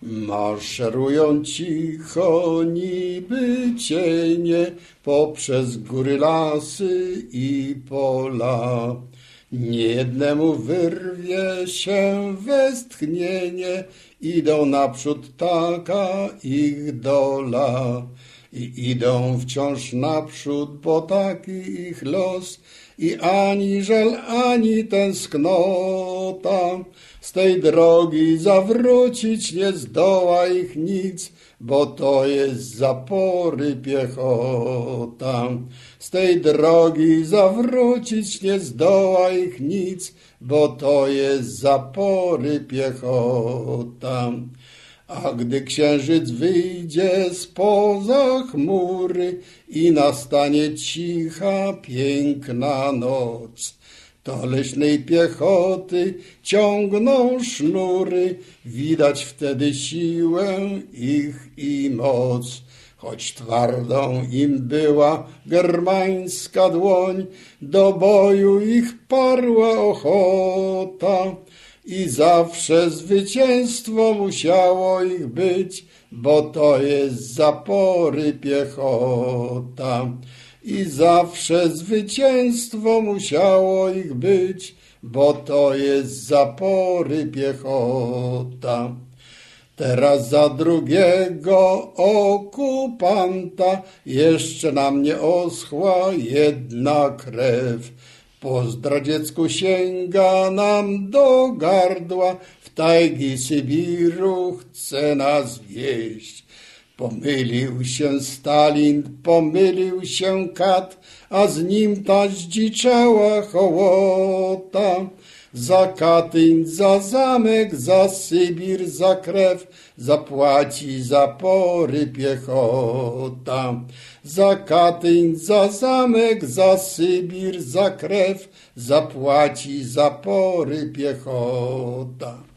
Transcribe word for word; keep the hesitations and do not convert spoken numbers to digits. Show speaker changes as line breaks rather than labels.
Maszerują cicho niby cienie poprzez góry, lasy i pola. Niejednemu wyrwie się westchnienie, idą naprzód, taka ich dola. I idą wciąż naprzód, bo taki ich los, i ani żal, ani tęsknota. Z tej drogi zawrócić nie zdoła ich nic, bo to jest zapory piechota. Z tej drogi zawrócić nie zdoła ich nic, bo to jest zapory piechota. A gdy księżyc wyjdzie spoza chmury i nastanie cicha, piękna noc, to leśnej piechoty ciągną sznury, widać wtedy siłę ich i moc. Choć twardą im była germańska dłoń, do boju ich parła ochota. I zawsze zwycięstwo musiało ich być, bo to jest zapory piechota. I zawsze zwycięstwo musiało ich być, bo to jest zapory piechota. Teraz za drugiego okupanta jeszcze nam nie oschła jedna krew. Po zdradziecku sięga nam do gardła, w tajgi Sybiru chce nas wieść. Pomylił się Stalin, pomylił się Kat, a z nim ta zdziczała hołota. Za Katyń, za zamek, za Sybir, za krew zapłaci zapory piechota. Za Katyń, za zamek, za Sybir, za krew zapłaci zapory piechota.